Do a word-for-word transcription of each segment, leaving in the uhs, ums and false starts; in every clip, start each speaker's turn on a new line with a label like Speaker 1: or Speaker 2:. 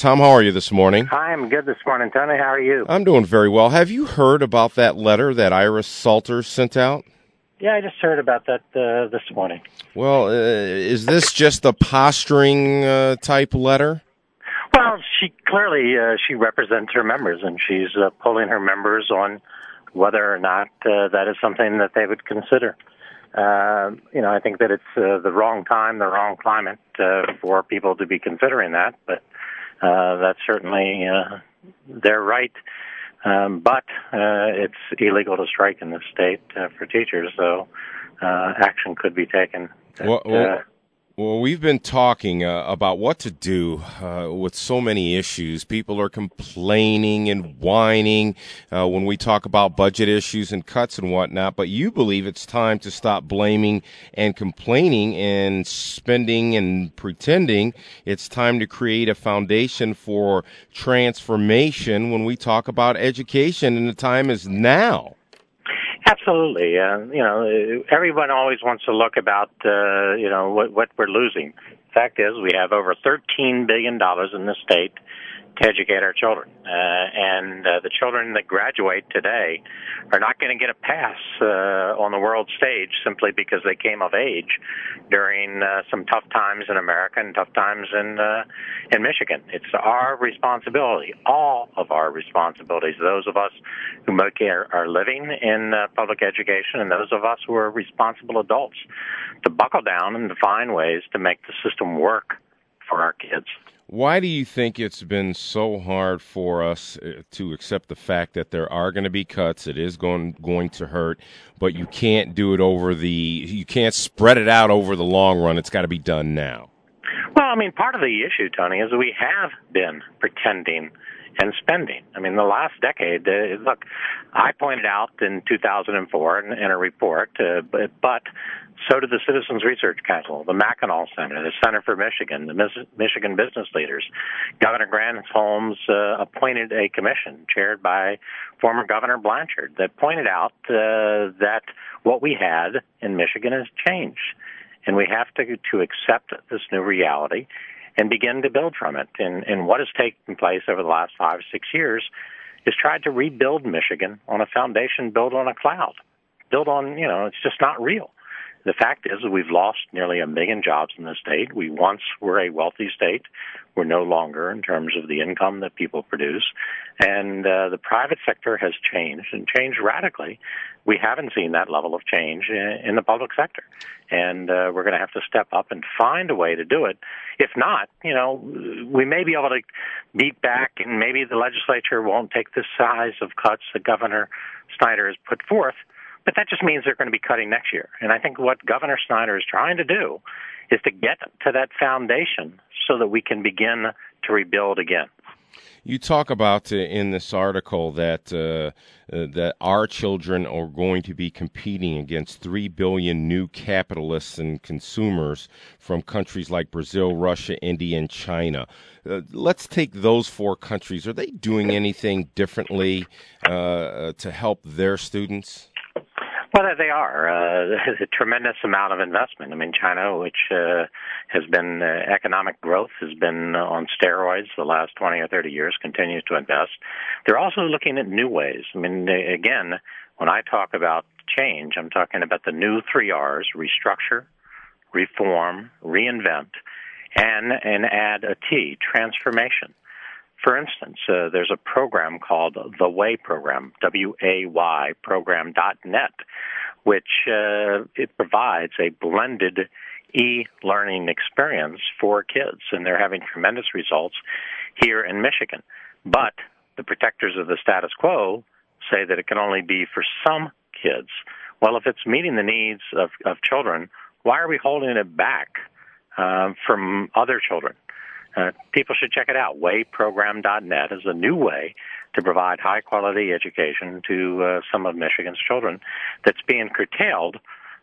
Speaker 1: Tom, how are you this morning?
Speaker 2: I'm good this morning, Tony. How are you?
Speaker 1: I'm doing very well. Have you heard about that letter that Iris Salters sent out?
Speaker 2: Yeah, I just heard about that uh, this morning.
Speaker 1: Well, uh, is this just a posturing uh, type letter?
Speaker 2: Well, she clearly uh, she represents her members, and she's uh, polling her members on whether or not uh, that is something that they would consider. Uh, you know, I think that it's uh, the wrong time, the wrong climate uh, for people to be considering that, but uh, that's certainly uh, their right. Um, but uh, it's illegal to strike in this state uh, for teachers, so uh, action could be taken. That,
Speaker 1: well, well,
Speaker 2: uh,
Speaker 1: well, we've been talking uh, about what to do uh, with so many issues. People are complaining and whining uh, when we talk about budget issues and cuts and whatnot, but you believe it's time to stop blaming and complaining and spending and pretending. It's time to create a foundation for transformation when we talk about education, and the time is now.
Speaker 2: Absolutely. Uh, you know, everyone always wants to look about, uh, you know, what, what we're losing. Fact is, we have over thirteen billion dollars in this state to educate our children. Uh, and uh, the children that graduate today are not going to get a pass uh, on the world stage simply because they came of age during uh, some tough times in America and tough times in uh, in Michigan. It's our responsibility, all of our responsibilities, those of us who make our, our living in uh, public education and those of us who are responsible adults, to buckle down and to find ways to make the system work for our kids.
Speaker 1: Why do you think it's been so hard for us to accept the fact that there are going to be cuts? It is going going to hurt, but you can't do it over the you can't spread it out over the long run. It's got to be done now.
Speaker 2: Well, I mean, part of the issue, Tony, is we have been pretending and spending. I mean, the last decade, uh, look, I pointed out in two thousand four in, in a report, uh, but, but so did the Citizens Research Council, the Mackinac Center, the Center for Michigan, the Mis- Michigan business leaders. Governor Grant Holmes uh, appointed a commission chaired by former Governor Blanchard that pointed out uh, that what we had in Michigan has changed, and we have to to accept this new reality and begin to build from it. And, and what has taken place over the last five, six years is tried to rebuild Michigan on a foundation built on a cloud, built on, you know, it's just not real. The fact is that we've lost nearly a million jobs in the state. We once were a wealthy state. We're no longer in terms of the income that people produce. And uh, the private sector has changed and changed radically. We haven't seen that level of change in, in the public sector. And uh, we're going to have to step up and find a way to do it. If not, you know, we may be able to beat back, and maybe the legislature won't take the size of cuts that Governor Snyder has put forth. But that just means they're going to be cutting next year. And I think what Governor Snyder is trying to do is to get to that foundation so that we can begin to rebuild again.
Speaker 1: You talk about uh, in this article that uh, uh, that our children are going to be competing against three billion new capitalists and consumers from countries like Brazil, Russia, India, and China. Uh, let's take those four countries. Are they doing anything differently uh, to help their students?
Speaker 2: Well, they are. Uh, there's a tremendous amount of investment. I mean, China, which uh, has been uh, economic growth, has been on steroids the last twenty or thirty years, continues to invest. They're also looking at new ways. I mean, again, when I talk about change, I'm talking about the new three R's: restructure, reform, reinvent, and, and add a T, transformation. For instance, uh, there's a program called The Way Program, W A Y program dot net, which uh, it provides a blended e-learning experience for kids, and they're having tremendous results here in Michigan. But the protectors of the status quo say that it can only be for some kids. Well, if it's meeting the needs of, of children, why are we holding it back uh, from other children? Uh, people should check it out. way program dot net is a new way to provide high-quality education to uh, some of Michigan's children that's being curtailed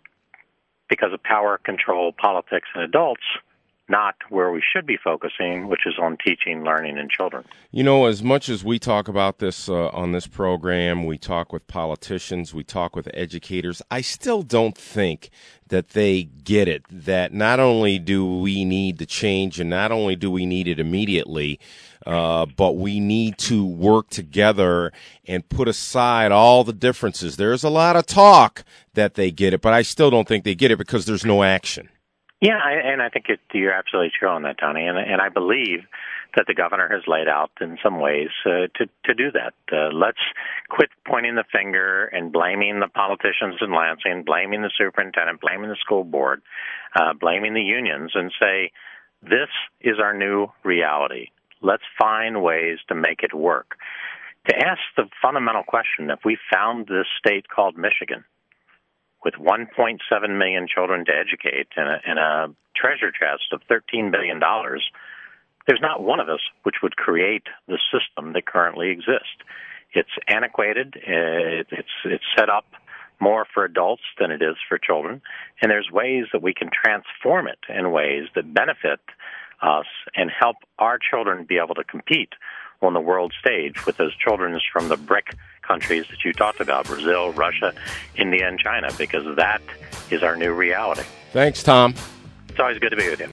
Speaker 2: because of power, control, politics, and adults, not where we should be focusing, which is on teaching, learning, and children.
Speaker 1: You know, as much as we talk about this uh, on this program, we talk with politicians, we talk with educators, I still don't think that they get it, that not only do we need the change and not only do we need it immediately, uh, but we need to work together and put aside all the differences. There's a lot of talk that they get it, but I still don't think they get it because there's no action.
Speaker 2: Yeah, I, and I think it, you're absolutely true on that, Tony. And, and I believe that the governor has laid out in some ways uh, to to do that. Uh, let's quit pointing the finger and blaming the politicians in Lansing, blaming the superintendent, blaming the school board, uh, blaming the unions, and say, this is our new reality. Let's find ways to make it work. To ask the fundamental question, if we found this state called Michigan, with one point seven million children to educate and a, and a treasure chest of thirteen billion dollars, there's not one of us which would create the system that currently exists. It's antiquated. It's it's set up more for adults than it is for children, and there's ways that we can transform it in ways that benefit us and help our children be able to compete on the world stage with those children from the BRIC countries that you talked about, Brazil, Russia, India, and China, because that is our new reality.
Speaker 1: Thanks, Tom.
Speaker 2: It's always good to be with you.